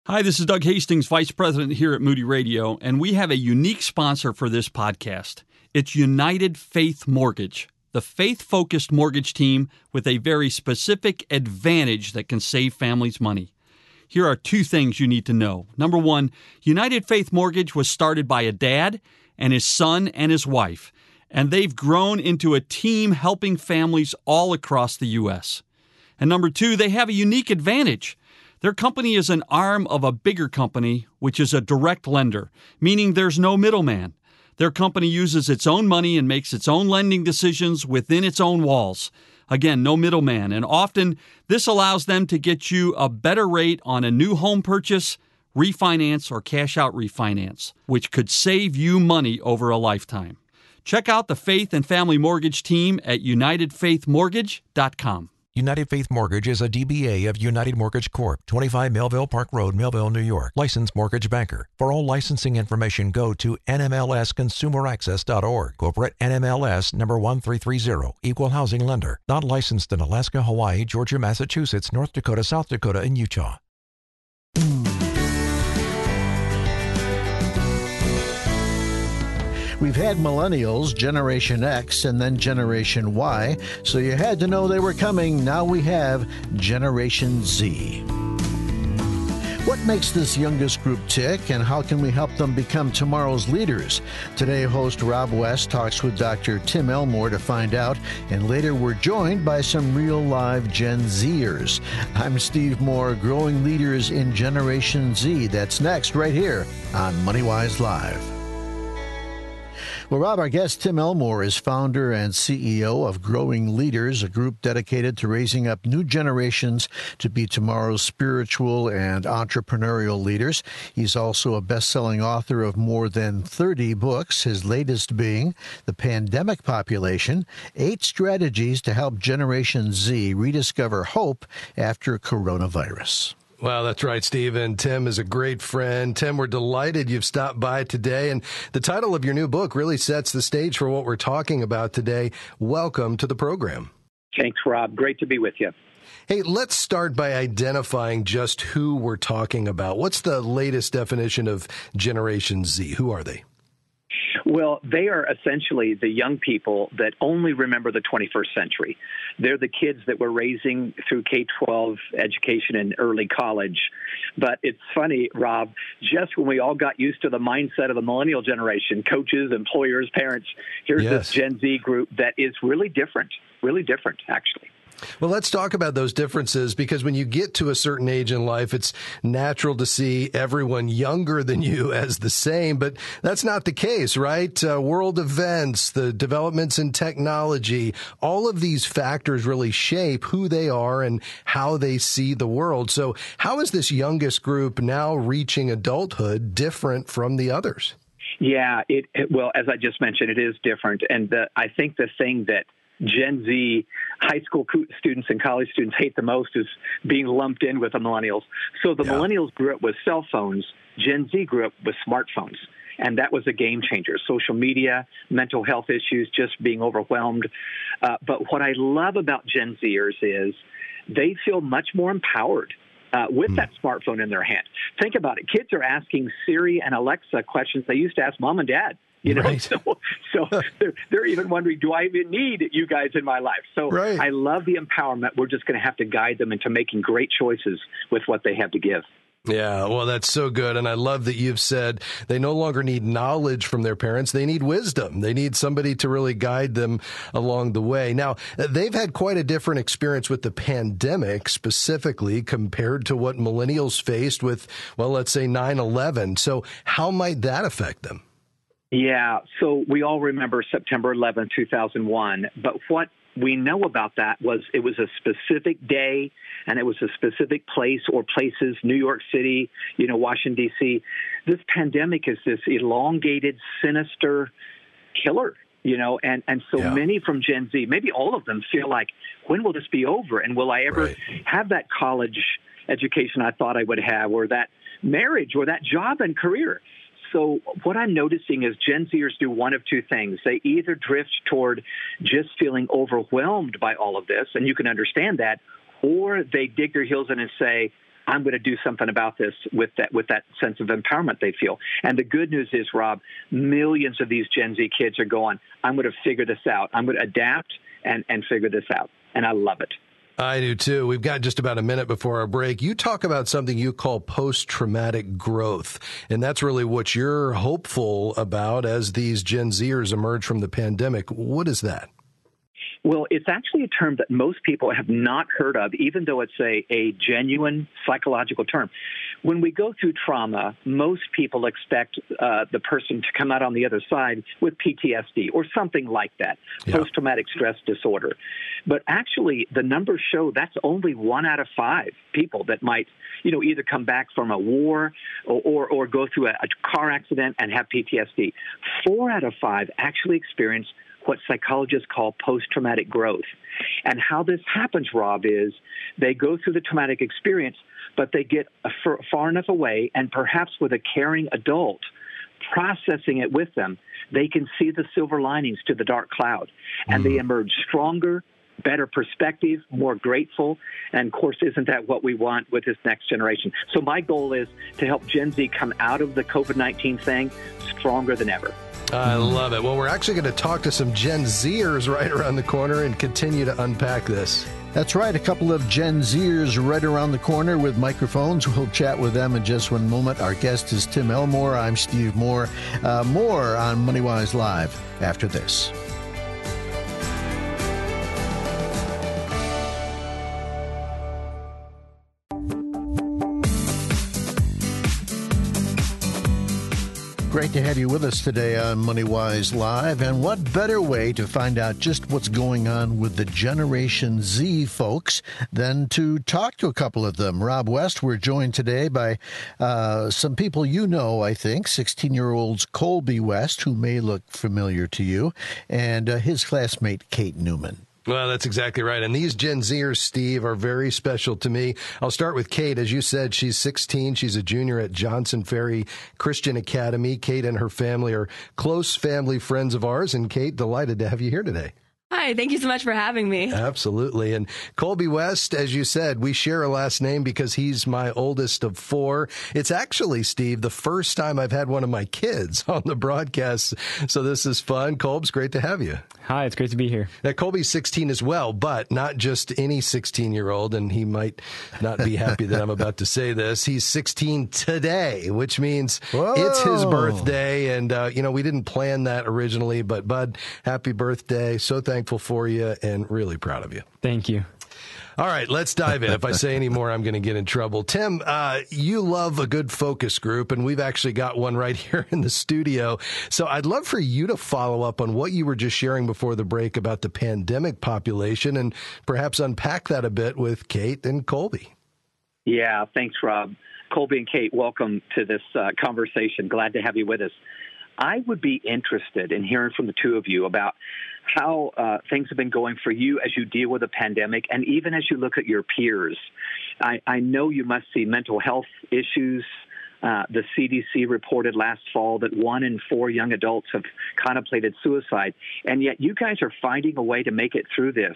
Hi, this is Doug Hastings, Vice President here at Moody Radio, and we have a unique sponsor for this podcast. It's United Faith Mortgage, the faith-focused mortgage team with a very specific advantage that can save families money. Here are two things you need to know. Number one, United Faith Mortgage was started by a dad and his son and his wife, and they've grown into a team helping families all across the U.S. And number two, they have a unique advantage. Their company is an arm of a bigger company, which is a direct lender, meaning there's no middleman. Their company uses its own money and makes its own lending decisions within its own walls. Again, no middleman. And often, this allows them to get you a better rate on a new home purchase, refinance, or cash-out refinance, which could save you money over a lifetime. Check out the Faith and Family Mortgage team at UnitedFaithMortgage.com. United Faith Mortgage is a DBA of United Mortgage Corp., 25 Melville Park Road, Melville, New York. Licensed mortgage banker. For all licensing information, go to nmlsconsumeraccess.org. Corporate NMLS number 1330. Equal housing lender. Not licensed in Alaska, Hawaii, Georgia, Massachusetts, North Dakota, South Dakota, and Utah. We've had millennials, Generation X, and then Generation Y, so you had to know they were coming. Now we have Generation Z. What makes this youngest group tick, and how can we help them become tomorrow's leaders? Today, host Rob West talks with Dr. Tim Elmore to find out, and later we're joined by some real live Gen Zers. I'm Steve Moore, growing leaders in Generation Z. That's next, right here on MoneyWise Live. Well, Rob, our guest Tim Elmore is founder and CEO of Growing Leaders, a group dedicated to raising up new generations to be tomorrow's spiritual and entrepreneurial leaders. He's also a best-selling author of more than 30 books, his latest being The Pandemic Population, 8 Strategies to Help Generation Z Rediscover Hope After Coronavirus. Well, that's right, Steve. And Tim is a great friend. Tim, we're delighted you've stopped by today. And the title of your new book really sets the stage for what we're talking about today. Welcome to the program. Thanks, Rob. Great to be with you. Hey, let's start by identifying just who we're talking about. What's the latest definition of Generation Z? Who are they? Well, they are essentially the young people that only remember the 21st century. They're the kids that we're raising through K-12 education and early college. But it's funny, Rob, just when we all got used to the mindset of the millennial generation, coaches, employers, parents, here's this Gen Z group that is really different, actually. Well, let's talk about those differences, because when you get to a certain age in life, it's natural to see everyone younger than you as the same, but that's not the case, right? World events, the developments in technology, all of these factors really shape who they are and how they see the world. So how is this youngest group now reaching adulthood different from the others? Yeah, well, as I just mentioned, it is different. And I think the thing that Gen Z high school students and college students hate the most is being lumped in with the millennials. So the millennials grew up with cell phones. Gen Z grew up with smartphones. And that was a game changer. Social media, mental health issues, just being overwhelmed. But what I love about Gen Zers is they feel much more empowered with that smartphone in their hand. Think about it. Kids are asking Siri and Alexa questions they used to ask mom and dad. You know, right. so they're even wondering, do I even need you guys in my life? So I love the empowerment. We're just going to have to guide them into making great choices with what they have to give. Yeah, well, that's so good. And I love that you've said they no longer need knowledge from their parents. They need wisdom. They need somebody to really guide them along the way. Now, they've had quite a different experience with the pandemic specifically compared to what millennials faced with, well, let's say 9/11. So how might that affect them? Yeah, so we all remember September 11, 2001, but what we know about that was it was a specific day and it was a specific place or places, New York City, Washington, D.C. This pandemic is this elongated, sinister killer, and so many from Gen Z, maybe all of them, feel like, when will this be over? And will I ever have that college education I thought I would have, or that marriage, or that job and career? So what I'm noticing is Gen Zers do one of two things. They either drift toward just feeling overwhelmed by all of this, and you can understand that, or they dig their heels in and say, I'm going to do something about this with that sense of empowerment they feel. And the good news is, Rob, millions of these Gen Z kids are going, I'm going to figure this out. I'm going to adapt and figure this out. And I love it. I do too. We've got just about a minute before our break. You talk about something you call post-traumatic growth, and that's really what you're hopeful about as these Gen Zers emerge from the pandemic. What is that? Well, it's actually a term that most people have not heard of, even though it's a genuine psychological term. When we go through trauma, most people expect the person to come out on the other side with PTSD or something like that, post-traumatic stress disorder. But actually, the numbers show that's only 1 out of 5 people that might, either come back from a war or go through a car accident and have PTSD. 4 out of 5 actually experience what psychologists call post-traumatic growth. And how this happens, Rob, is they go through the traumatic experience, but they get far enough away, and perhaps with a caring adult processing it with them, they can see the silver linings to the dark cloud. And they emerge stronger, better perspective, more grateful. And, of course, isn't that what we want with this next generation? So my goal is to help Gen Z come out of the COVID-19 thing stronger than ever. I love it. Well, we're actually going to talk to some Gen Zers right around the corner and continue to unpack this. That's right. A couple of Gen Zers right around the corner with microphones. We'll chat with them in just one moment. Our guest is Tim Elmore. I'm Steve Moore. More on MoneyWise Live after this. Great to have you with us today on MoneyWise Live. And what better way to find out just what's going on with the Generation Z folks than to talk to a couple of them. Rob West, we're joined today by some people I think, 16-year-olds Colby West, who may look familiar to you, and his classmate Kate Newman. Well, that's exactly right. And these Gen Zers, Steve, are very special to me. I'll start with Kate. As you said, she's 16. She's a junior at Johnson Ferry Christian Academy. Kate and her family are close family friends of ours. And Kate, delighted to have you here today. Hi, thank you so much for having me. Absolutely. And Colby West, as you said, we share a last name because he's my oldest of 4. It's actually, Steve, the first time I've had one of my kids on the broadcast. So this is fun. Colb's great to have you. Hi, it's great to be here. Now, Colby's 16 as well, but not just any 16-year-old, and he might not be happy that I'm about to say this. He's 16 today, which means it's his birthday, and, we didn't plan that originally, but, Bud, happy birthday. So thankful for you and really proud of you. Thank you. All right, let's dive in. If I say any more, I'm going to get in trouble. Tim, you love a good focus group, and we've actually got one right here in the studio. So I'd love for you to follow up on what you were just sharing before the break about the pandemic population and perhaps unpack that a bit with Kate and Colby. Yeah, thanks, Rob. Colby and Kate, welcome to this conversation. Glad to have you with us. I would be interested in hearing from the two of you about how things have been going for you as you deal with the pandemic, and even as you look at your peers. I know you must see mental health issues. The CDC reported last fall that 1 in 4 young adults have contemplated suicide, and yet you guys are finding a way to make it through this.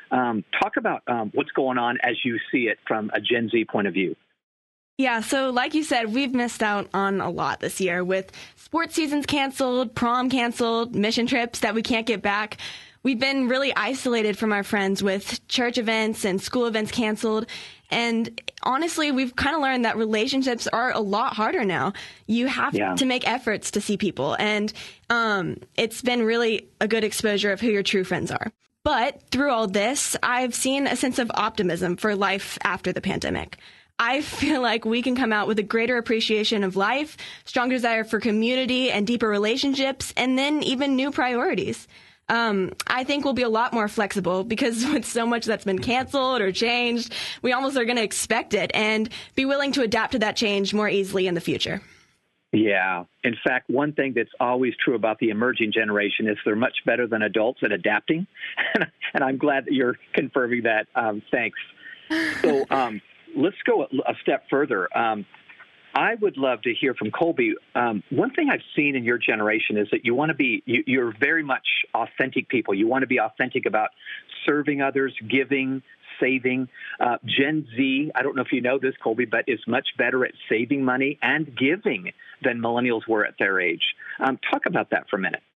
Talk about what's going on as you see it from a Gen Z point of view. Yeah, so like you said, we've missed out on a lot this year with sports seasons canceled, prom canceled, mission trips that we can't get back. We've been really isolated from our friends with church events and school events canceled. And honestly, we've kind of learned that relationships are a lot harder now. You have to make efforts to see people. And it's been really a good exposure of who your true friends are. But through all this, I've seen a sense of optimism for life after the pandemic. I feel like we can come out with a greater appreciation of life, stronger desire for community and deeper relationships, and then even new priorities. I think we'll be a lot more flexible because with so much that's been canceled or changed, we almost are going to expect it and be willing to adapt to that change more easily in the future. Yeah. In fact, one thing that's always true about the emerging generation is they're much better than adults at adapting. And I'm glad that you're confirming that. Thanks. So, let's go a step further. I would love to hear from Colby. One thing I've seen in your generation is that you want to be, you're very much authentic people. You want to be authentic about serving others, giving, saving. Gen Z, I don't know if you know this, Colby, but is much better at saving money and giving than millennials were at their age. Talk about that for a minute.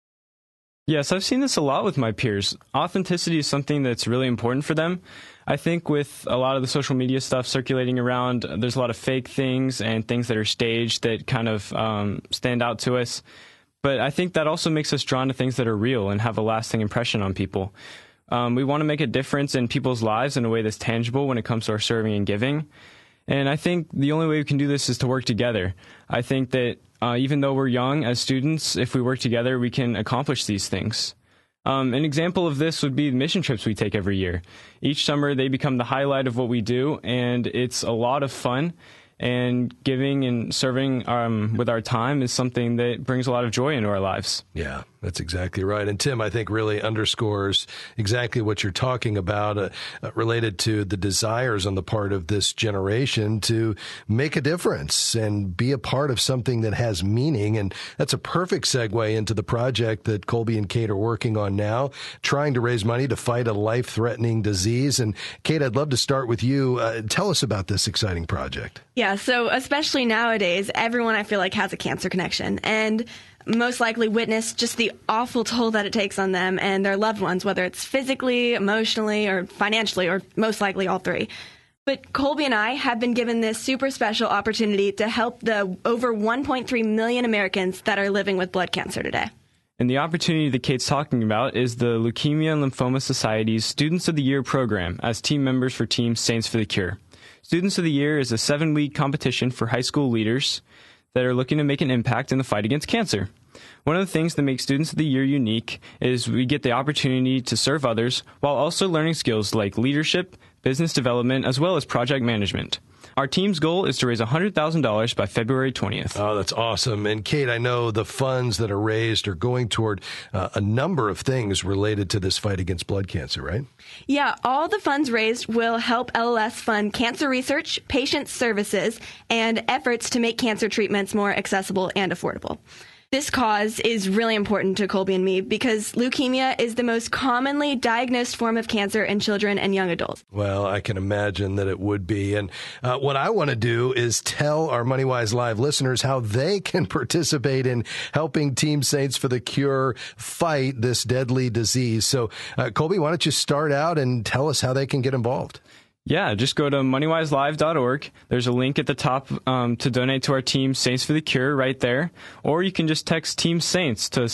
Yes, I've seen this a lot with my peers. Authenticity is something that's really important for them. I think with a lot of the social media stuff circulating around, there's a lot of fake things and things that are staged that kind of stand out to us. But I think that also makes us drawn to things that are real and have a lasting impression on people. We want to make a difference in people's lives in a way that's tangible when it comes to our serving and giving. And I think the only way we can do this is to work together. I think that even though we're young as students, if we work together, we can accomplish these things. An example of this would be the mission trips we take every year. Each summer, they become the highlight of what we do, and it's a lot of fun. And giving and serving with our time is something that brings a lot of joy into our lives. Yeah, that's exactly right. And Tim, I think, really underscores exactly what you're talking about related to the desires on the part of this generation to make a difference and be a part of something that has meaning. And that's a perfect segue into the project that Colby and Kate are working on now, trying to raise money to fight a life-threatening disease. And Kate, I'd love to start with you. Tell us about this exciting project. Yeah, so especially nowadays, everyone I feel like has a cancer connection and most likely witnessed just the awful toll that it takes on them and their loved ones, whether it's physically, emotionally, or financially, or most likely all three. But Colby and I have been given this super special opportunity to help the over 1.3 million Americans that are living with blood cancer today. And the opportunity that Kate's talking about is the Leukemia and Lymphoma Society's Students of the Year program as team members for Team Saints for the Cure. Students of the Year is a 7-week competition for high school leaders that are looking to make an impact in the fight against cancer. One of the things that makes Students of the Year unique is we get the opportunity to serve others while also learning skills like leadership, business development, as well as project management. Our team's goal is to raise $100,000 by February 20th. Oh, that's awesome. And Kate, I know the funds that are raised are going toward a number of things related to this fight against blood cancer, right? Yeah, all the funds raised will help LLS fund cancer research, patient services, and efforts to make cancer treatments more accessible and affordable. This cause is really important to Colby and me because leukemia is the most commonly diagnosed form of cancer in children and young adults. Well, I can imagine that it would be. And what I want to do is tell our MoneyWise Live listeners how they can participate in helping Team Saints for the Cure fight this deadly disease. So, Colby, why don't you start out and tell us how they can get involved? Yeah, just go to moneywiselive.org. There's a link at the top to donate to our team, Saints for the Cure, right there. Or you can just text Team Saints to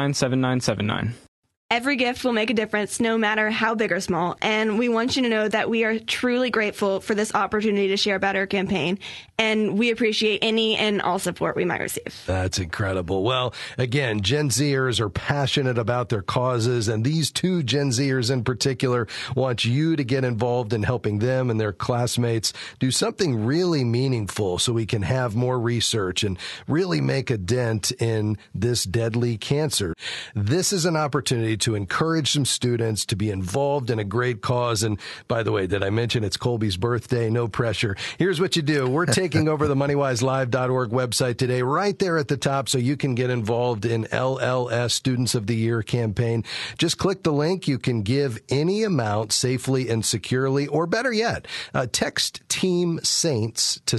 797979. Every gift will make a difference, no matter how big or small, and we want you to know that we are truly grateful for this opportunity to share about our campaign, and we appreciate any and all support we might receive. That's incredible. Well, again, Gen Zers are passionate about their causes, and these two Gen Zers in particular want you to get involved in helping them and their classmates do something really meaningful so we can have more research and really make a dent in this deadly cancer. This is an opportunity to encourage some students to be involved in a great cause. And by the way, did I mention it's Colby's birthday? No pressure. Here's what you do. We're taking over the moneywiselive.org website today, right there at the top, so you can get involved in LLS Students of the Year campaign. Just click the link. You can give any amount safely and securely, or better yet, text Team Saints to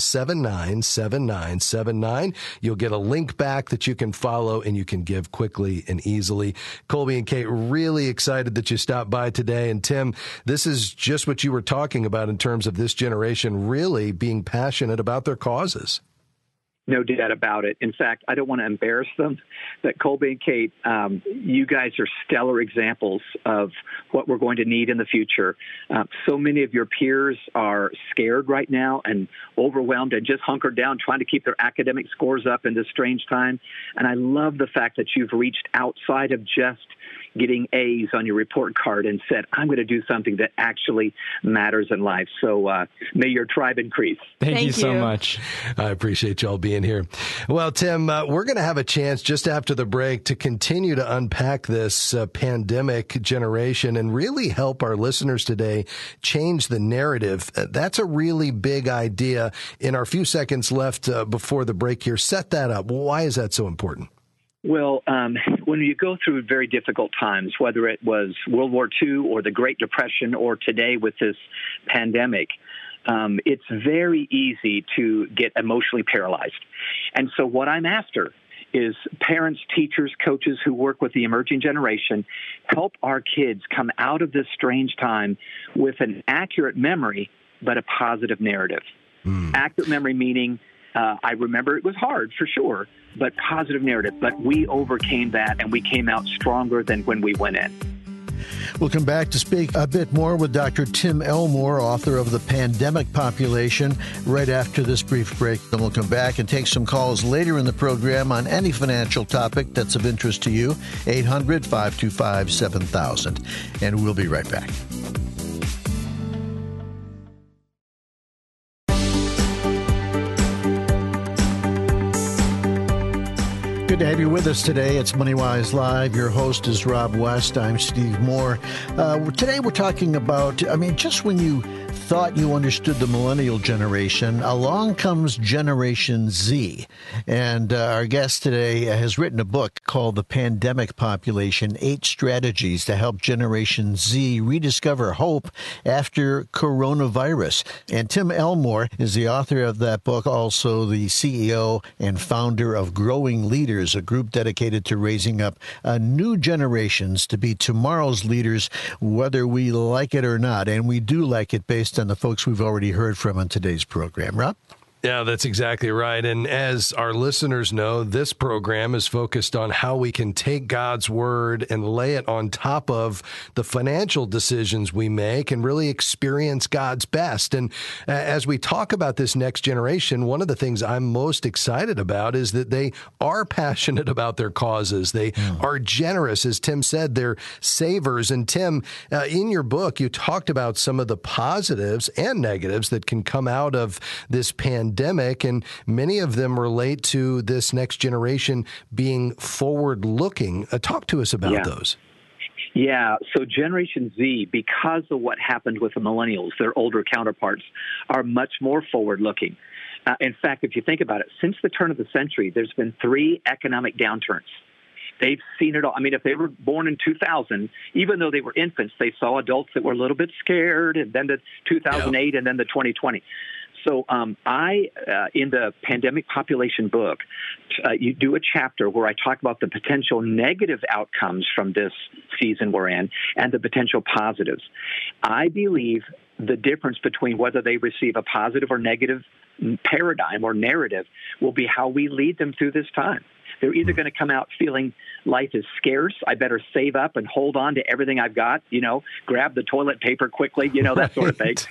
797979. You'll get a link back that you can follow and you can give quickly and easily. Colby and Kate, really excited that you stopped by today. And Tim, this is just what you were talking about in terms of this generation really being passionate about their causes. No doubt about it. In fact, I don't want to embarrass them, but Colby and Kate, you guys are stellar examples of what we're going to need in the future. So many of your peers are scared right now and overwhelmed and just hunkered down trying to keep their academic scores up in this strange time. And I love the fact that you've reached outside of just getting A's on your report card and said, I'm going to do something that actually matters in life. So may your tribe increase. Thank you so much. I appreciate y'all being here. Well, Tim, we're going to have a chance just after the break to continue to unpack this pandemic generation and really help our listeners today change the narrative. That's a really big idea. In our few seconds left before the break here, set that up. Why is that so important? Well, when you go through very difficult times, whether it was World War II or the Great Depression or today with this pandemic, it's very easy to get emotionally paralyzed. And so what I'm after is parents, teachers, coaches who work with the emerging generation, help our kids come out of this strange time with an accurate memory, but a positive narrative. Accurate memory meaning, I remember it was hard for sure, but positive narrative. But we overcame that and we came out stronger than when we went in. We'll come back to speak a bit more with Dr. Tim Elmore, author of The Pandemic Population, right after this brief break. Then we'll come back and take some calls later in the program on any financial topic that's of interest to you. 800-525-7000. And we'll be right back. Good to have you with us today. It's MoneyWise Live. Your host is Rob West. I'm Steve Moore. Today we're talking about, just when you thought you understood the millennial generation, along comes Generation Z. And our guest today has written a book called The Pandemic Population, 8 Strategies to Help Generation Z Rediscover Hope After Coronavirus. And Tim Elmore is the author of that book, also the CEO and founder of Growing Leaders, a group dedicated to raising up new generations to be tomorrow's leaders, whether we like it or not. And we do like it based on the folks we've already heard from on today's program. Rob? Yeah, that's exactly right. And as our listeners know, this program is focused on how we can take God's word and lay it on top of the financial decisions we make and really experience God's best. And as we talk about this next generation, one of the things I'm most excited about is that they are passionate about their causes. They are generous. As Tim said, they're savers. And Tim, in your book, you talked about some of the positives and negatives that can come out of this pandemic, and many of them relate to this next generation being forward-looking. Talk to us about those. Yeah, so Generation Z, because of what happened with the millennials, their older counterparts, are much more forward-looking. In fact, if you think about it, since the turn of the century, there's been 3 economic downturns. They've seen it all. If they were born in 2000, even though they were infants, they saw adults that were a little bit scared, and then the 2008 and then the 2020. So I, in the Pandemic Population book, you do a chapter where I talk about the potential negative outcomes from this season we're in and the potential positives. I believe the difference between whether they receive a positive or negative paradigm or narrative will be how we lead them through this time. They're either going to come out feeling life is scarce, I better save up and hold on to everything I've got, grab the toilet paper quickly, that sort of thing.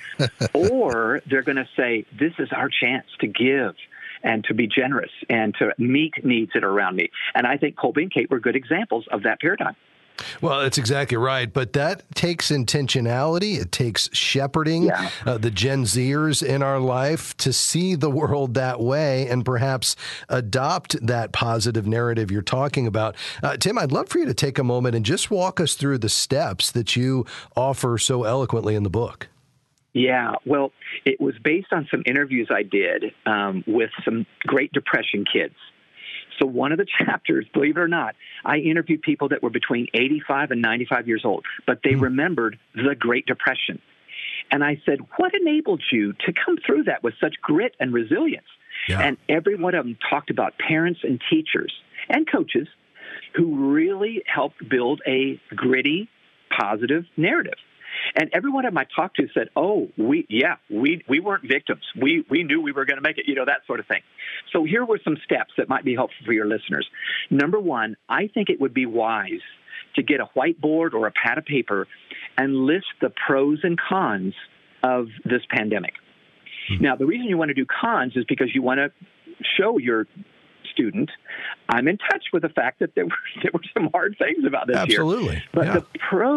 Or they're going to say, this is our chance to give and to be generous and to meet needs that are around me. And I think Colby and Kate were good examples of that paradigm. Well, that's exactly right. But that takes intentionality. It takes shepherding the Gen Zers in our life to see the world that way and perhaps adopt that positive narrative you're talking about. Tim, I'd love for you to take a moment and just walk us through the steps that you offer so eloquently in the book. Yeah, well, it was based on some interviews I did with some Great Depression kids. So one of the chapters, believe it or not, I interviewed people that were between 85 and 95 years old, but they remembered the Great Depression. And I said, what enabled you to come through that with such grit and resilience? Yeah. And every one of them talked about parents and teachers and coaches who really helped build a gritty, positive narrative. And every one of them I talked to said, we weren't victims. We knew we were going to make it, that sort of thing. So here were some steps that might be helpful for your listeners. Number one, I think it would be wise to get a whiteboard or a pad of paper and list the pros and cons of this pandemic. Now, the reason you want to do cons is because you want to show your student, I'm in touch with the fact that there were some hard things about this year. Absolutely. But the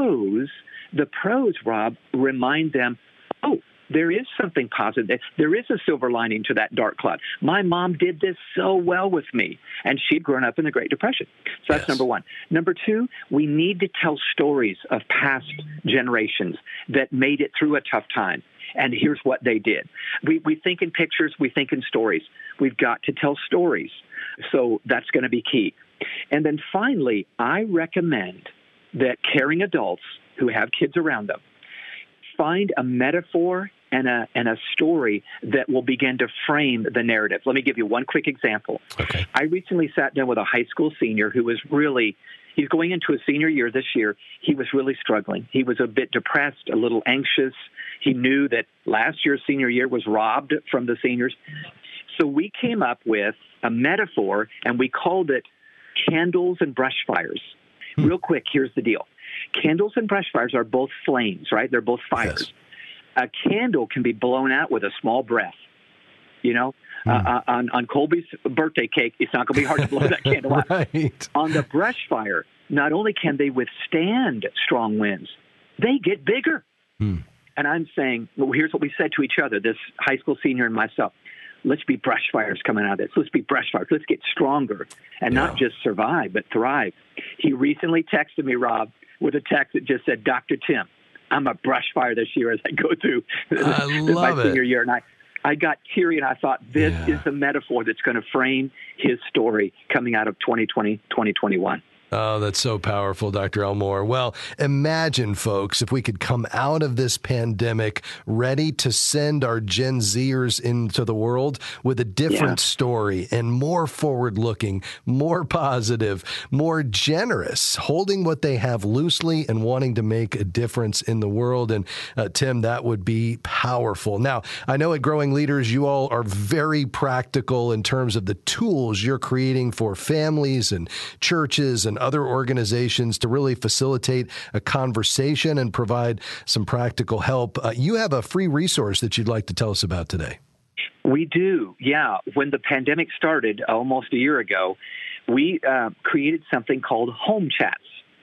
pros, Rob, remind them, there is something positive. There is a silver lining to that dark cloud. My mom did this so well with me, and she'd grown up in the Great Depression. So that's number one. Number two, we need to tell stories of past generations that made it through a tough time. And here's what they did. We think in pictures, we think in stories. We've got to tell stories. So that's going to be key. And then finally, I recommend that caring adults who have kids around them find a metaphor and a story that will begin to frame the narrative. Let me give you one quick example. Okay. I recently sat down with a high school senior who was he's going into a senior year this year. He was really struggling. He was a bit depressed, a little anxious. He knew that last year's senior year was robbed from the seniors. So we came up with a metaphor, and we called it candles and brush fires. Real quick, here's the deal. Candles and brush fires are both flames, right? They're both fires. Yes. A candle can be blown out with a small breath. You know, on Colby's birthday cake, it's not going to be hard to blow that candle out. Right. On the brush fire, not only can they withstand strong winds, they get bigger. And I'm saying, well, here's what we said to each other, this high school senior and myself. Let's be brush fires coming out of this. Let's be brush fires. Let's get stronger and not just survive, but thrive. He recently texted me, Rob, with a text that just said, Dr. Tim, I'm a brush fire this year as I go through my senior year. And I got teary, and I thought, this is the metaphor that's going to frame his story coming out of 2020, 2021. Oh, that's so powerful, Dr. Elmore. Well, imagine, folks, if we could come out of this pandemic ready to send our Gen Zers into the world with a different story and more forward-looking, more positive, more generous, holding what they have loosely and wanting to make a difference in the world. And Tim, that would be powerful. Now, I know at Growing Leaders, you all are very practical in terms of the tools you're creating for families and churches and other organizations to really facilitate a conversation and provide some practical help. You have a free resource that you'd like to tell us about today. We do, yeah. When the pandemic started almost a year ago, we created something called Home Chats.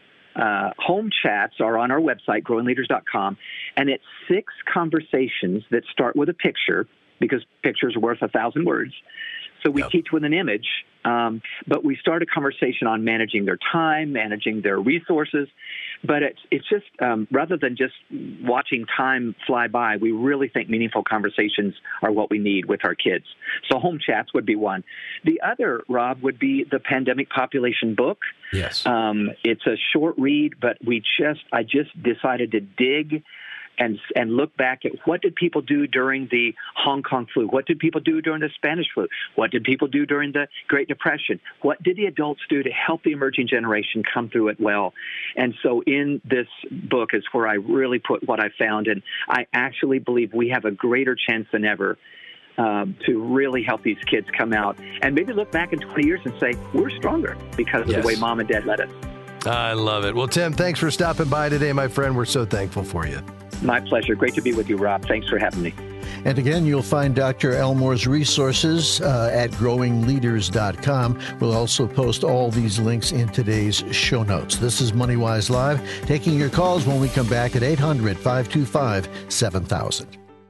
Home Chats are on our website, growingleaders.com, and it's 6 conversations that start with a picture, because pictures are worth 1,000 words. So we teach with an image, but we start a conversation on managing their time, managing their resources. But it's just, rather than just watching time fly by, we really think meaningful conversations are what we need with our kids. So Home Chats would be one. The other, Rob, would be the Pandemic Population Book. Yes. It's a short read, but I just decided to dig and look back at what did people do during the Hong Kong flu? What did people do during the Spanish flu? What did people do during the Great Depression? What did the adults do to help the emerging generation come through it well? And so in this book is where I really put what I found, and I actually believe we have a greater chance than ever to really help these kids come out and maybe look back in 20 years and say, we're stronger because of the way Mom and Dad led us. I love it. Well, Tim, thanks for stopping by today, my friend. We're so thankful for you. My pleasure. Great to be with you, Rob. Thanks for having me. And again, you'll find Dr. Elmore's resources at growingleaders.com. We'll also post all these links in today's show notes. This is MoneyWise Live, taking your calls when we come back at 800-525-7000.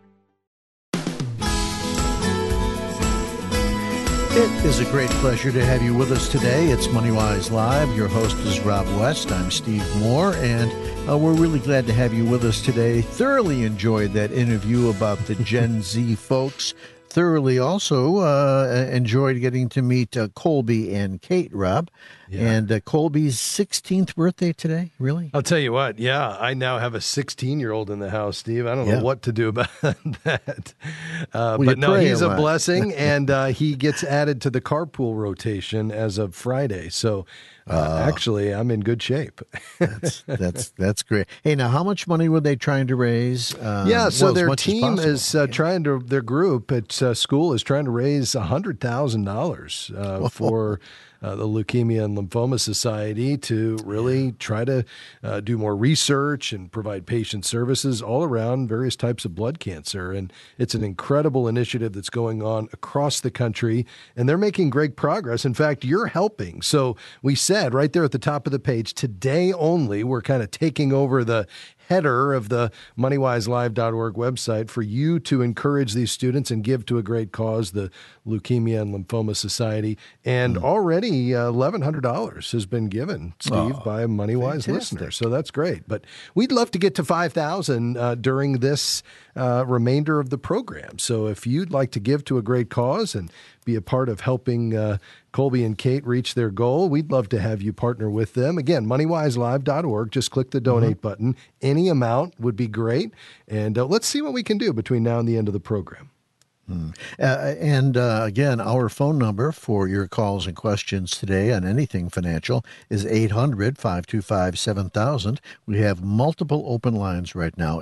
It is a great pleasure to have you with us today. It's MoneyWise Live. Your host is Rob West. I'm Steve Moore, and we're really glad to have you with us today. Thoroughly enjoyed that interview about the Gen Z folks. Thoroughly also enjoyed getting to meet Colby and Kate, Rob. Yeah. And Colby's 16th birthday today, really? I'll tell you what, I now have a 16-year-old in the house, Steve. I don't know what to do about that. But no, he's a blessing, and he gets added to the carpool rotation as of Friday. So actually, I'm in good shape. That's great. Hey, now, how much money were they trying to raise? So their team is their group at school is trying to raise $100,000 for the Leukemia and Lymphoma Society to really try to do more research and provide patient services all around various types of blood cancer. And it's an incredible initiative that's going on across the country, and they're making great progress. In fact, you're helping. So we said right there at the top of the page, today only, we're kind of taking over the header of the MoneyWiseLive.org website for you to encourage these students and give to a great cause, the Leukemia and Lymphoma Society. And already $1,100 has been given, Steve, by a MoneyWise listener. So that's great. But we'd love to get to 5,000 during this remainder of the program. So if you'd like to give to a great cause and be a part of helping Colby and Kate reach their goal, we'd love to have you partner with them. Again, MoneyWiseLive.org. Just click the donate button. Any amount would be great. And let's see what we can do between now and the end of the program. Again, our phone number for your calls and questions today on anything financial is 800-525-7000. We have multiple open lines right now.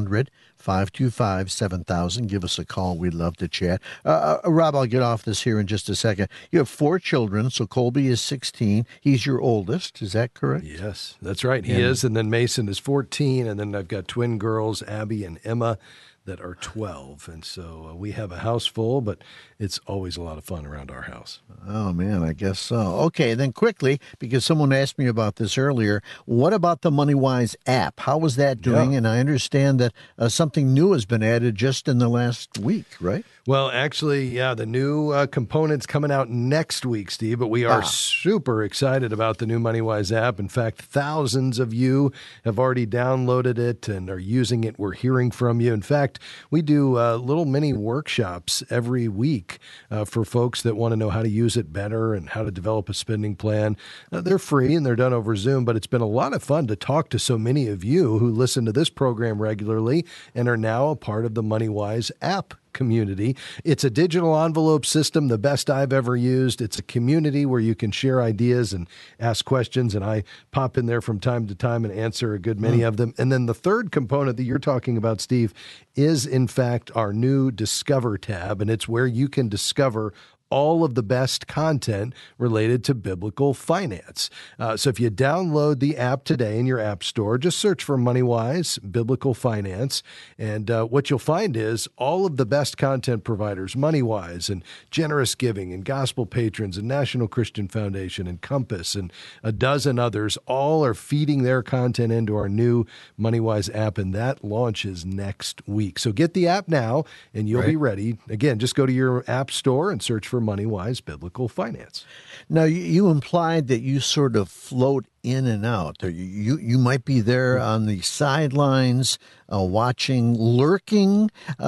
800-525-7000. Give us a call. We'd love to chat. Rob, I'll get off this here in just a second. You have 4 children, so Colby is 16. He's your oldest. Is that correct? Yes, that's right. He is. And then Mason is 14. And then I've got twin girls, Abby and Emma, that are 12. And so we have a house full, but it's always a lot of fun around our house. Oh, man, I guess so. Okay, then quickly, because someone asked me about this earlier, what about the MoneyWise app? How is that doing? Yeah. And I understand that something new has been added just in the last week, right? Well, actually, yeah, the new component's coming out next week, Steve, but we are super excited about the new MoneyWise app. In fact, thousands of you have already downloaded it and are using it. We're hearing from you. In fact, we do little mini workshops every week for folks that want to know how to use it better and how to develop a spending plan. They're free and they're done over Zoom, but it's been a lot of fun to talk to so many of you who listen to this program regularly and are now a part of the MoneyWise app community. It's a digital envelope system, the best I've ever used. It's a community where you can share ideas and ask questions, and I pop in there from time to time and answer a good many of them. And then the third component that you're talking about, Steve, is in fact our new Discover tab, and it's where you can discover all of the best content related to biblical finance. So if you download the app today in your app store, just search for MoneyWise Biblical Finance. And what you'll find is all of the best content providers, MoneyWise and Generous Giving and Gospel Patrons and National Christian Foundation and Compass and a dozen others, all are feeding their content into our new MoneyWise app, and that launches next week. So get the app now, and you'll be ready. Again, just go to your app store and search for MoneyWise Biblical Finance. Now, you implied that you sort of float in and out. You might be there on the sidelines, watching, lurking.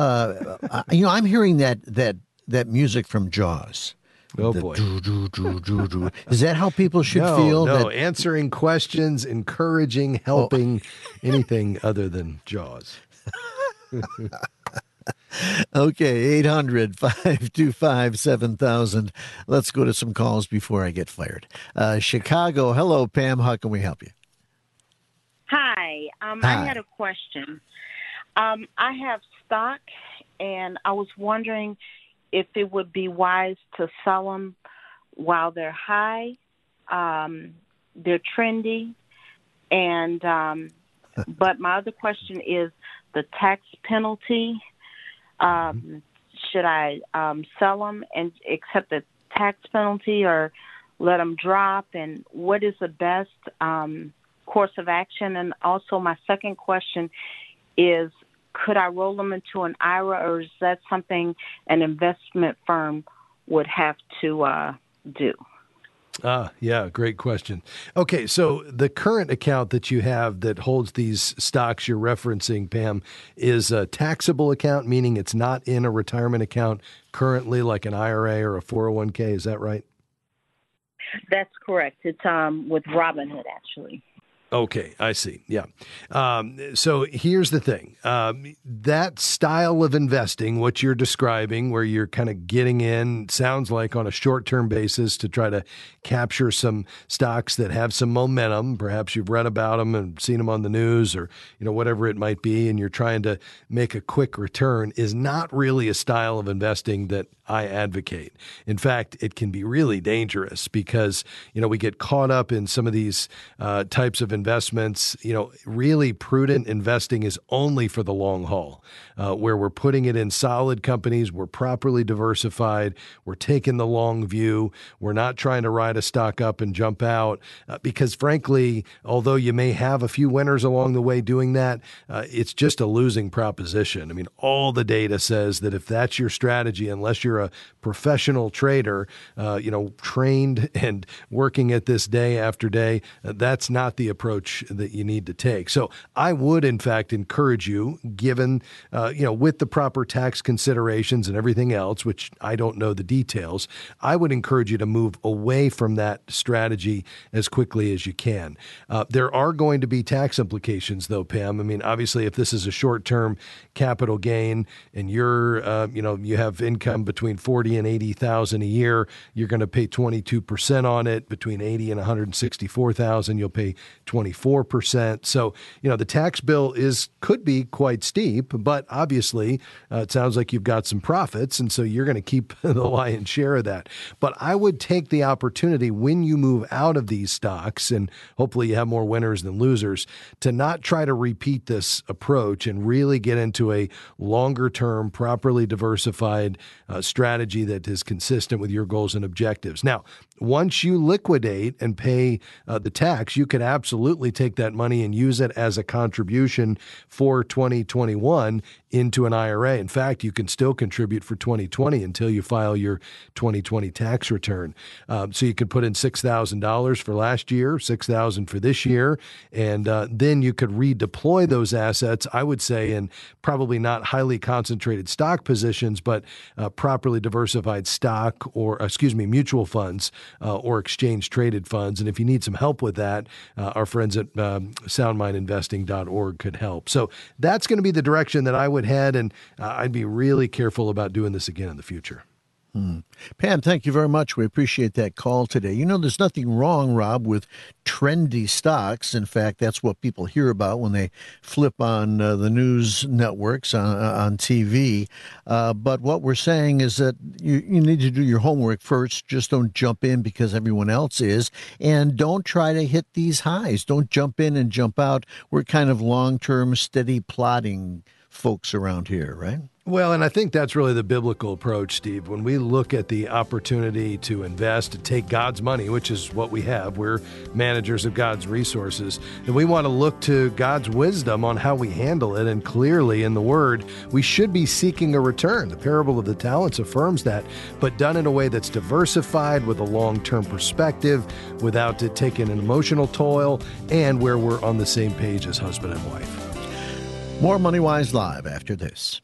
I'm hearing that music from Jaws. Oh, boy. Is that how people should feel? No, answering questions, encouraging, helping, anything other than Jaws. Okay, 800-525-7000. Let's go to some calls before I get fired. Chicago, hello, Pam. How can we help you? Hi. I had a question. I have stock, and I was wondering if it would be wise to sell them while they're high. They're trendy, and but my other question is the tax penalty. Should I sell them and accept the tax penalty or let them drop? And what is the best course of action? And also my second question is, could I roll them into an IRA, or is that something an investment firm would have to do? Yeah, great question. Okay, so the current account that you have that holds these stocks you're referencing, Pam, is a taxable account, meaning it's not in a retirement account currently, like an IRA or a 401k. Is that right? That's correct. It's with Robinhood, actually. Okay, I see. Yeah. So here's the thing. That style of investing, what you're describing, where you're kind of getting in, sounds like on a short-term basis to try to capture some stocks that have some momentum. Perhaps you've read about them and seen them on the news or, whatever it might be, and you're trying to make a quick return, is not really a style of investing that I advocate. In fact, it can be really dangerous because, we get caught up in some of these types of investments investments, really prudent investing is only for the long haul, where we're putting it in solid companies, we're properly diversified, we're taking the long view, we're not trying to ride a stock up and jump out, because frankly, although you may have a few winners along the way doing that, it's just a losing proposition. I mean, all the data says that if that's your strategy, unless you're a professional trader, trained and working at this day after day, that's not the approach that you need to take. So I would, in fact, encourage you, given, with the proper tax considerations and everything else, which I don't know the details, I would encourage you to move away from that strategy as quickly as you can. There are going to be tax implications, though, Pam. I mean, obviously, if this is a short-term capital gain and you're, you have income between $40,000 and $80,000 a year, you're going to pay 22% on it. Between $80,000 and $164,000, you'll pay 24%. So, the tax bill could be quite steep, but obviously it sounds like you've got some profits, and so you're going to keep the lion's share of that. But I would take the opportunity when you move out of these stocks, and hopefully you have more winners than losers, to not try to repeat this approach and really get into a longer-term, properly diversified strategy that is consistent with your goals and objectives. Now, once you liquidate and pay the tax, you could absolutely take that money and use it as a contribution for 2021 into an IRA. In fact, you can still contribute for 2020 until you file your 2020 tax return. So you could put in $6,000 for last year, $6,000 for this year, and then you could redeploy those assets, I would say, in probably not highly concentrated stock positions, but properly diversified stock or, mutual funds or exchange-traded funds. And if you need some help with that, our friends at soundmindinvesting.org could help. So that's going to be the direction that I would head, and I'd be really careful about doing this again in the future. Pam, thank you very much. We appreciate that call today. There's nothing wrong, Rob, with trendy stocks. In fact, that's what people hear about when they flip on the news networks on TV. But what we're saying is that you need to do your homework first. Just don't jump in because everyone else is. And don't try to hit these highs. Don't jump in and jump out. We're kind of long-term, steady plodding folks around here, right? Well, and I think that's really the biblical approach, Steve. When we look at the opportunity to invest, to take God's money, which is what we have, we're managers of God's resources, and we want to look to God's wisdom on how we handle it. And clearly in the Word, we should be seeking a return. The parable of the talents affirms that, but done in a way that's diversified with a long-term perspective, without it taking an emotional toil, and where we're on the same page as husband and wife. More MoneyWise Live after this.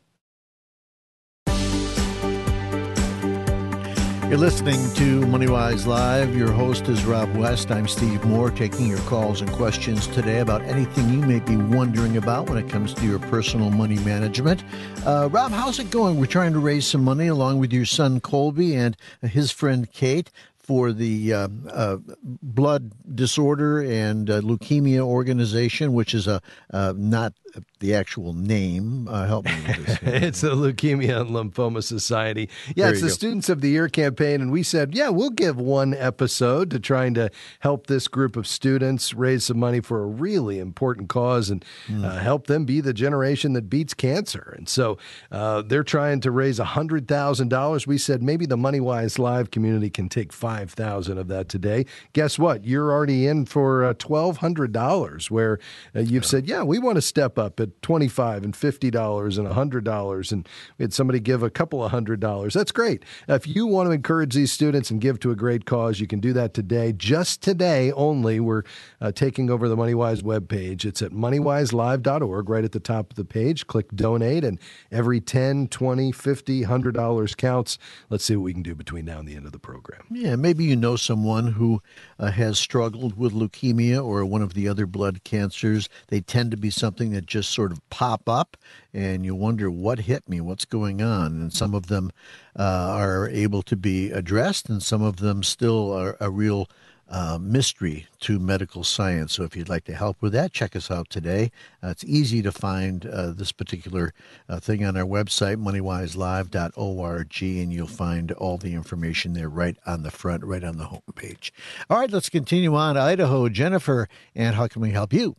You're listening to MoneyWise Live. Your host is Rob West. I'm Steve Moore, taking your calls and questions today about anything you may be wondering about when it comes to your personal money management. Rob, how's it going? We're trying to raise some money along with your son Colby and his friend Kate for the blood disorder and leukemia organization, which is not the actual name. Help me with this. It's the Leukemia and Lymphoma Society. Yeah, it's the Students of the Year campaign, and we said, we'll give one episode to trying to help this group of students raise some money for a really important cause and help them be the generation that beats cancer. And so they're trying to raise $100,000. We said maybe the MoneyWise Live community can take $5,000 of that today. Guess what? You're already in for $1,200, where you've said, we want to step up at $25 and $50 and $100, and we had somebody give a couple of $100. That's great. If you want to encourage these students and give to a great cause, you can do that today. Just today only, we're taking over the MoneyWise webpage. It's at moneywiselive.org, right at the top of the page. Click donate, and every $10, $20, $50, $100 counts. Let's see what we can do between now and the end of the program. Yeah, maybe you know someone who has struggled with leukemia or one of the other blood cancers. They tend to be something that just sort of pop up, and you wonder, what hit me? What's going on? And some of them are able to be addressed, and some of them still are a real mystery to medical science. So if you'd like to help with that, check us out today. It's easy to find this particular thing on our website, moneywiselive.org, and you'll find all the information there right on the front, right on the homepage. All right, let's continue on to Idaho. Jennifer, and how can we help you?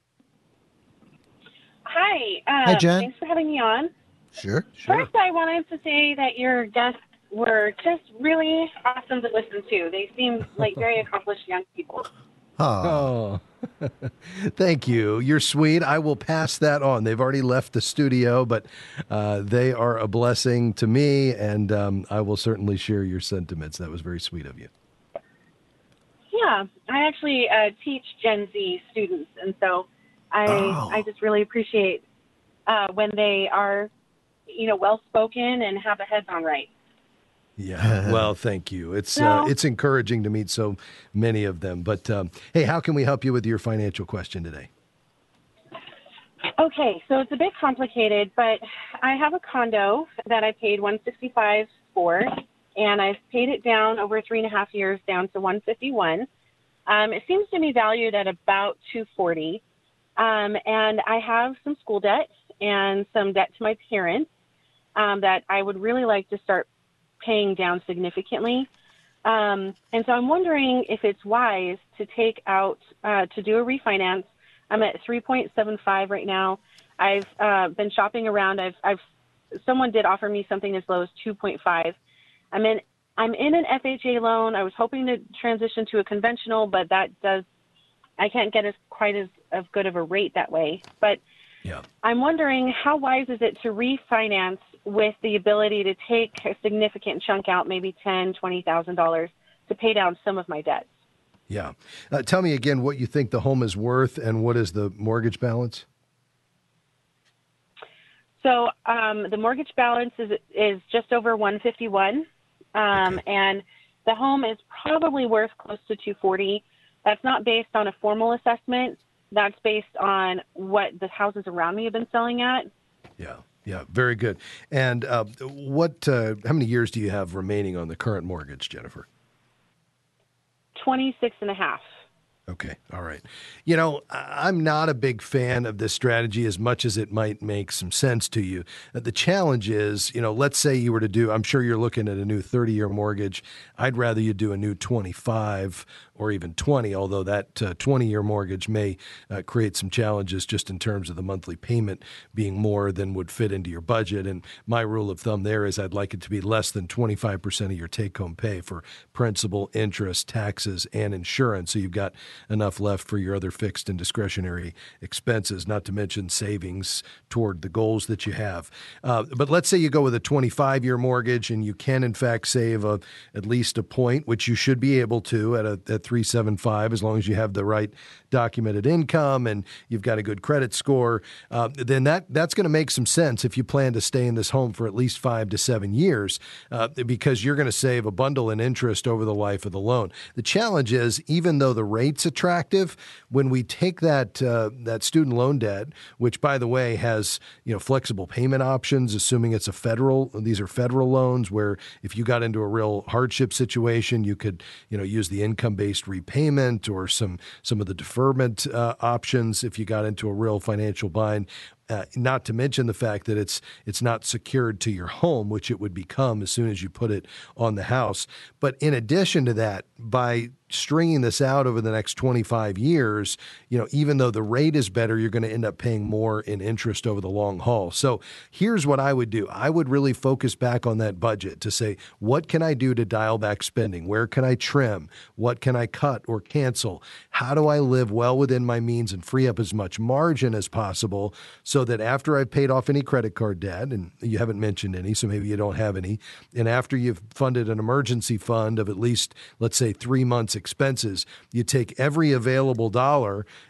Hi. Hi, Jen. Thanks for having me on. Sure. First, I wanted to say that your guests were just really awesome to listen to. They seem like very accomplished young people. Oh, thank you. You're sweet. I will pass that on. They've already left the studio, but they are a blessing to me, and I will certainly share your sentiments. That was very sweet of you. Yeah, I actually teach Gen Z students, and so I just really appreciate when they are, well-spoken and have their heads on right. Yeah. Well, thank you. It's encouraging to meet so many of them. But hey, how can we help you with your financial question today? Okay, so it's a bit complicated, but I have a condo that I paid $165 for, and I've paid it down over 3.5 years down to $151. It seems to be valued at about $240, and I have some school debt and some debt to my parents that I would really like to start paying down significantly. And so I'm wondering if it's wise to take out, to do a refinance. I'm at 3.75 right now. I've been shopping around. Someone did offer me something as low as 2.5. I'm in an FHA loan. I was hoping to transition to a conventional, but I can't get quite as good of a rate that way. But yeah. I'm wondering, how wise is it to refinance with the ability to take a significant chunk out, maybe $10,000, $20,000, to pay down some of my debts? Yeah. Tell me again what you think the home is worth and what is the mortgage balance? So the mortgage balance is just over $151, and the home is probably worth close to $240. That's not based on a formal assessment. That's based on what the houses around me have been selling at. Yeah, very good. And how many years do you have remaining on the current mortgage, Jennifer? 26.5. Okay. All right. I'm not a big fan of this strategy as much as it might make some sense to you. The challenge is, let's say you were to do, I'm sure you're looking at a new 30-year mortgage. I'd rather you do a new 25 or even 20, although that 20-year mortgage may create some challenges just in terms of the monthly payment being more than would fit into your budget. And my rule of thumb there is I'd like it to be less than 25% of your take-home pay for principal, interest, taxes, and insurance. So you've got enough left for your other fixed and discretionary expenses, not to mention savings toward the goals that you have. But let's say you go with a 25-year mortgage and you can, in fact, save at least a point, which you should be able to at 375, as long as you have the right documented income and you've got a good credit score. Then that's going to make some sense if you plan to stay in this home for at least 5 to 7 years, because you're going to save a bundle in interest over the life of the loan. The challenge is, even though the rate's attractive, when we take that student loan debt, which, by the way, has flexible payment options, assuming it's these are federal loans where if you got into a real hardship situation, you could use the income-based repayment or some of the deferment options if you got into a real financial bind. Not to mention the fact that it's not secured to your home, which it would become as soon as you put it on the house. But in addition to that, by stringing this out over the next 25 years, even though the rate is better, you're going to end up paying more in interest over the long haul. So here's what I would do. I would really focus back on that budget to say, what can I do to dial back spending? Where can I trim? What can I cut or cancel? How do I live well within my means and free up as much margin as possible so that after I've paid off any credit card debt, and you haven't mentioned any, so maybe you don't have any, and after you've funded an emergency fund of at least, let's say, 3 months expenses, you take every available dollar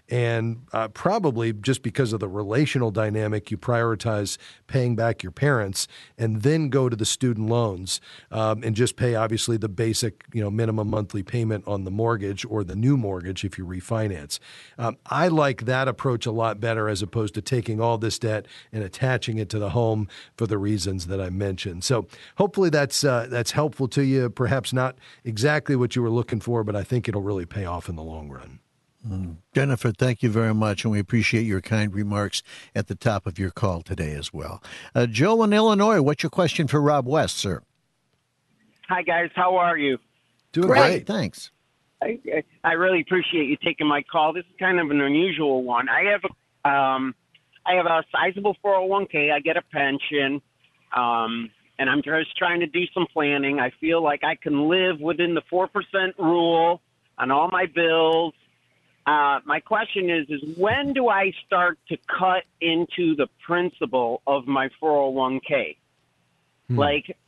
And probably just because of the relational dynamic, you prioritize paying back your parents and then go to the student loans and just pay, obviously, the basic minimum monthly payment on the mortgage or the new mortgage if you refinance. I like that approach a lot better as opposed to taking all this debt and attaching it to the home for the reasons that I mentioned. So hopefully that's helpful to you. Perhaps not exactly what you were looking for, but I think it'll really pay off in the long run. Jennifer, thank you very much, and we appreciate your kind remarks at the top of your call today as well. Joe in Illinois, what's your question for Rob West, sir? Hi, guys. How are you? Doing great. Thanks. I really appreciate you taking my call. This is kind of an unusual one. I have a sizable 401k. I get a pension, and I'm just trying to do some planning. I feel like I can live within the 4% rule on all my bills. My question is when do I start to cut into the principal of my 401k? Like,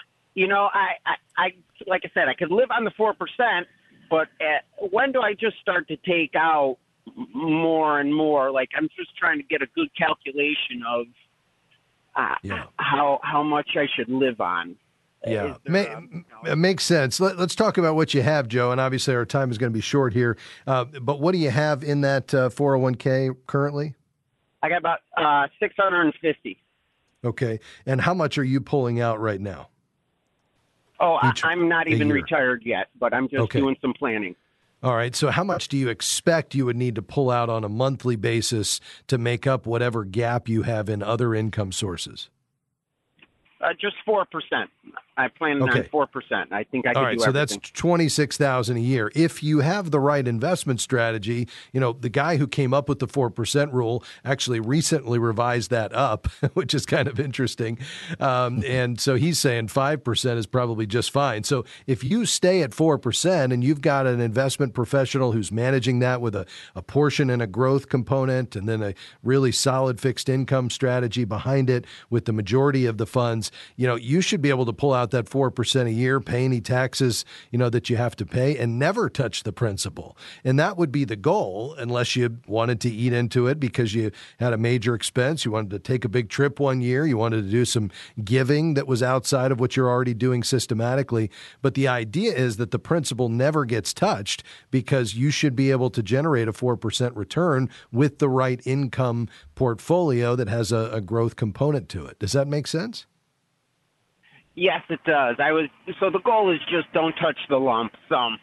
I like I said, I could live on the 4%, but when do I just start to take out more and more? Like, I'm just trying to get a good calculation of how much I should live on. Yeah, it makes sense. Let's talk about what you have, Joe, and obviously our time is going to be short here. But what do you have in that 401k currently? I got about 650. Okay, and how much are you pulling out right now? Oh, I'm not even retired yet, but I'm just doing some planning. All right, so how much do you expect you would need to pull out on a monthly basis to make up whatever gap you have in other income sources? Just 4%. I plan on 4%. I think I can do everything. All right, so that's $26,000 a year. If you have the right investment strategy, the guy who came up with the 4% rule actually recently revised that up, which is kind of interesting. And so he's saying 5% is probably just fine. So if you stay at 4% and you've got an investment professional who's managing that with a portion and a growth component and then a really solid fixed income strategy behind it with the majority of the funds, you should be able to pull out that 4% a year, pay any taxes, that you have to pay and never touch the principal. And that would be the goal unless you wanted to eat into it because you had a major expense. You wanted to take a big trip one year. You wanted to do some giving that was outside of what you're already doing systematically. But the idea is that the principal never gets touched because you should be able to generate a 4% return with the right income portfolio that has a growth component to it. Does that make sense? Yes, it does. So the goal is just don't touch the lump sum.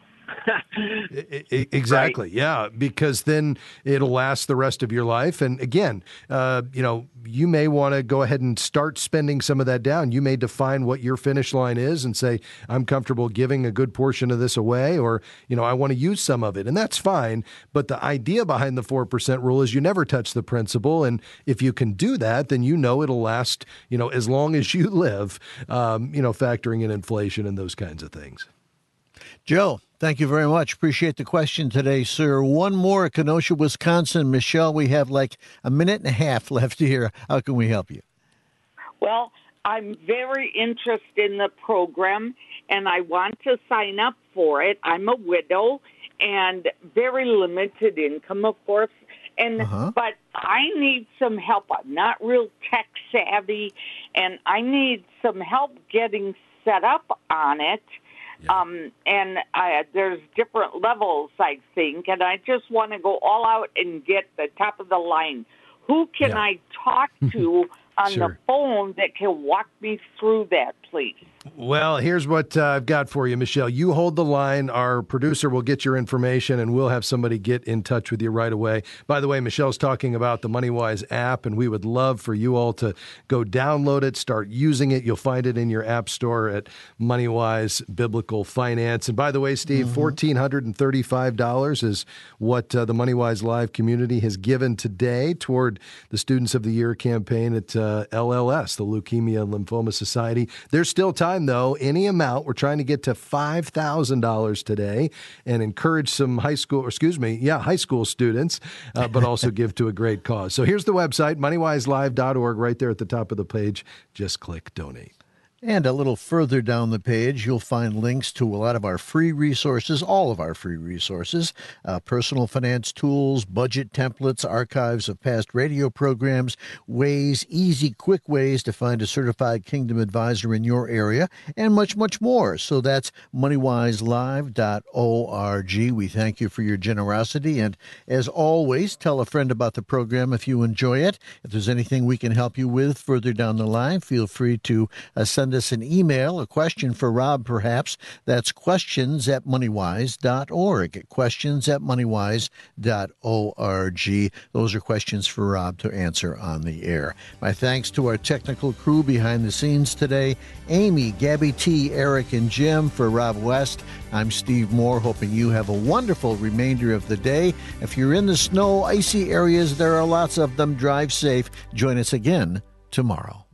Exactly. Right? Yeah, because then it'll last the rest of your life. And again, you may want to go ahead and start spending some of that down. You may define what your finish line is and say, I'm comfortable giving a good portion of this away, or, I want to use some of it. And that's fine. But the idea behind the 4% rule is you never touch the principal. And if you can do that, then it'll last, as long as you live, factoring in inflation and those kinds of things. Joe, thank you very much. Appreciate the question today, sir. One more, Kenosha, Wisconsin. Michelle, we have like a minute and a half left here. How can we help you? Well, I'm very interested in the program, and I want to sign up for it. I'm a widow and very limited income, of course. But I need some help. I'm not real tech savvy, and I need some help getting set up on it. Yeah. There's different levels, I think, and I just want to go all out and get the top of the line. Who can I talk to on the phone that can walk me through that, please? Well, here's what I've got for you, Michelle. You hold the line. Our producer will get your information, and we'll have somebody get in touch with you right away. By the way, Michelle's talking about the MoneyWise app, and we would love for you all to go download it, start using it. You'll find it in your app store at MoneyWise Biblical Finance. And by the way, Steve, $1,435 is what the MoneyWise Live community has given today toward the Students of the Year campaign at LLS, the Leukemia and Lymphoma Society. There's still time, though. Any amount. We're trying to get to $5,000 today and encourage some high school students, but also give to a great cause. So here's the website, moneywiselive.org, right there at the top of the page. Just click donate. And a little further down the page, you'll find links to a lot of our free resources, all of our free resources, personal finance tools, budget templates, archives of past radio programs, easy, quick ways to find a certified Kingdom advisor in your area, and much, much more. So that's moneywiselive.org. We thank you for your generosity. And as always, tell a friend about the program if you enjoy it. If there's anything we can help you with further down the line, feel free to send us an email, a question for Rob perhaps. That's questions@moneywise.org. Questions@moneywise.org. Those are questions for Rob to answer on the air. My thanks to our technical crew behind the scenes today, Amy, Gabby T, Eric, and Jim. For Rob West, I'm Steve Moore, hoping you have a wonderful remainder of the day. If you're in the snow, icy areas, there are lots of them. Drive safe. Join us again tomorrow.